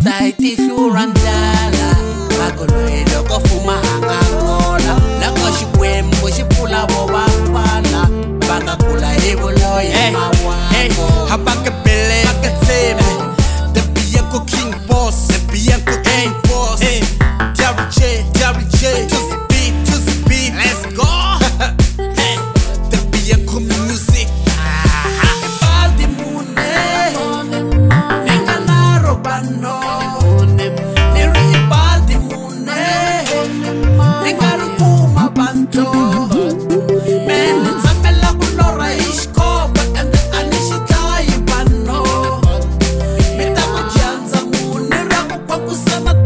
Society shurandala Magulwelo ko fumahanga ngola Lako shikwembo shipula bobapala Bangakula ibuloye mawako Habakabele, Bakatseme The Bianco King Boss, The Bianco King Boss Gary J, to the beat, let's go The Bianco Music Baldi mune Nengalaro bano Neri baldi mune Nengarukuma banto Men nzamela kulora ishkoba Ende anishitayi bano Mitamu janza mune Raku kwa kusema